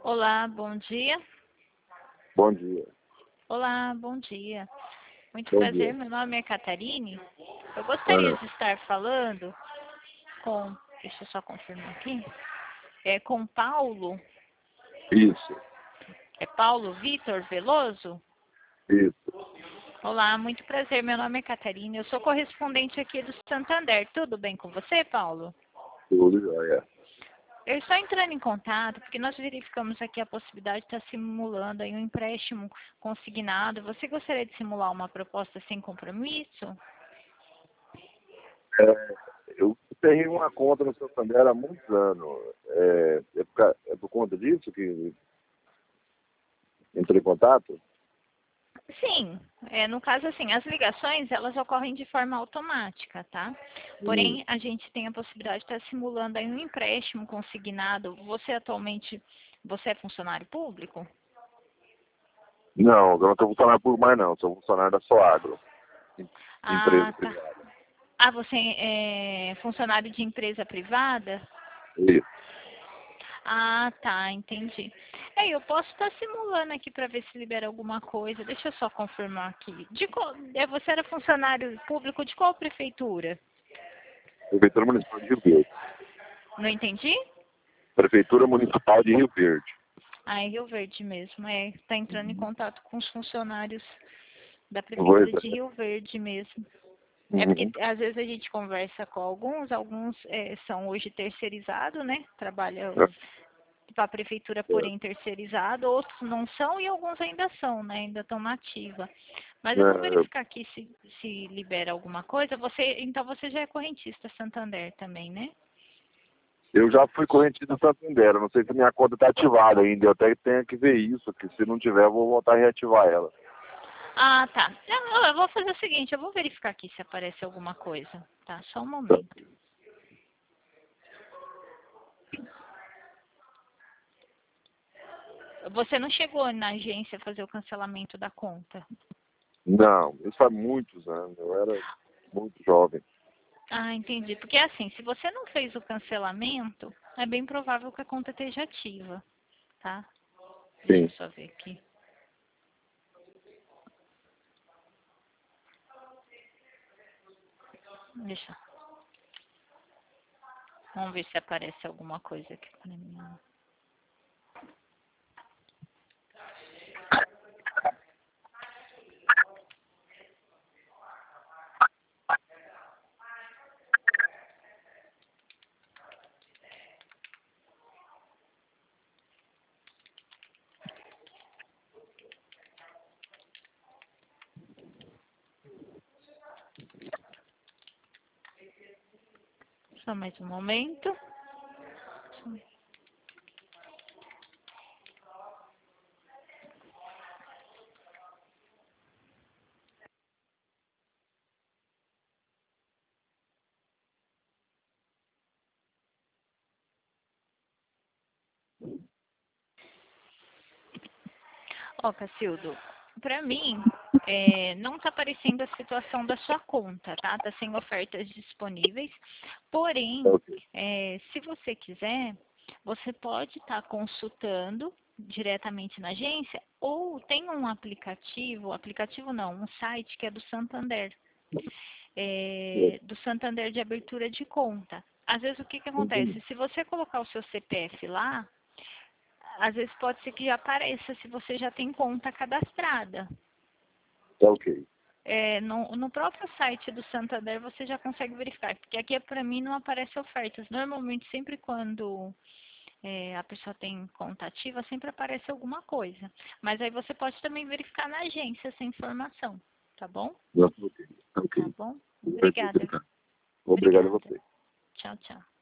Olá, bom dia. Bom dia. Olá, bom dia. Muito Bom prazer, dia. meu nome é Catarine. Eu gostaria Ah, de estar falando com, deixa eu só confirmar aqui, com Paulo, isso, é Paulo Vitor Veloso? isso. Olá, muito prazer, meu nome é Catarine, eu sou correspondente aqui do Santander. Tudo bem com você, Paulo? Tudo jóia. Eu estou entrando em contato porque nós verificamos aqui a possibilidade de estar simulando aí um empréstimo consignado. Você gostaria de simular uma proposta sem compromisso? Eu tenho uma conta no Santander há muitos anos. É por conta disso que entrei em contato? Sim, no caso assim, as ligações elas ocorrem de forma automática, tá? Hum. Porém, a gente tem a possibilidade de estar simulando aí um empréstimo consignado. Você atualmente, você é funcionário público? Não, eu não sou funcionário público mais não. Sou funcionário da Soagro, empresa Ah, tá. privada. Ah, você é funcionário de empresa privada? Isso. Ah, tá, entendi. Eu posso estar simulando aqui para ver se libera alguma coisa. Deixa eu só confirmar aqui. Você era funcionário público de qual prefeitura? Prefeitura Municipal de Rio Verde. Não entendi? Prefeitura Municipal de Rio Verde. Ah, é Rio Verde mesmo. Está entrando em contato com os funcionários da Pois prefeitura de é. Rio Verde mesmo. É porque Uhum. às vezes a gente conversa com alguns são hoje terceirizados, né? Trabalham para a prefeitura, porém terceirizado, outros não são e alguns ainda são, né? Ainda estão na ativa. Mas eu vou É, verificar aqui se libera alguma coisa. Então você já é correntista Santander também, né? eu já fui correntista do Santander. Eu não sei se minha conta está ativada ainda. Eu até tenho que ver isso, que se não tiver, eu vou voltar a reativar ela. Ah, tá. Eu vou fazer o seguinte, eu vou verificar aqui se aparece alguma coisa. Tá, só um Tá. momento. Você não chegou na agência a fazer o cancelamento da conta? Não, isso faz muitos anos. Eu era muito jovem. Ah, entendi. Porque assim, se você não fez o cancelamento, é bem provável que a conta esteja ativa, tá? Deixa eu Sim. só ver aqui. Deixa. Vamos ver se aparece alguma coisa aqui pra mim. Só mais um momento. Ó, Cacildo, para mim, não está aparecendo a situação da sua conta, tá? Tá sem ofertas disponíveis. Porém, Ok. se você quiser, você pode estar consultando diretamente na agência ou tem um aplicativo não, um site que é do Santander, do Santander de abertura de conta. Às vezes o que Entendi. acontece? Se você colocar o seu CPF lá, às vezes pode ser que já apareça se você já tem conta cadastrada. Tá ok. No próprio site do Santander você já consegue verificar, porque aqui para mim não aparece ofertas. Normalmente sempre quando a pessoa tem conta ativa, sempre aparece alguma coisa. Mas aí você pode também verificar na agência essa informação, tá bom? Tá ok. Tá Tá ok. bom? Vai Obrigada. verificar. Obrigado a Obrigada. você. Tchau, tchau.